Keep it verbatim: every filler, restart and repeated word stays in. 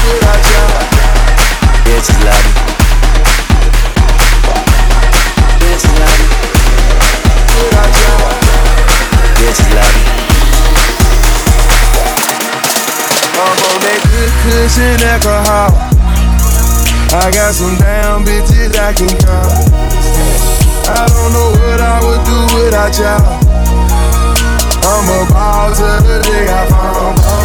without y'all. Bitches love me. Bitches love me. Without y'all. Bitches love me. I'm on that good cushion alcohol. I got some damn bitches I can call. I don't know what I would do without y'all. I'm a ball till the day I fall.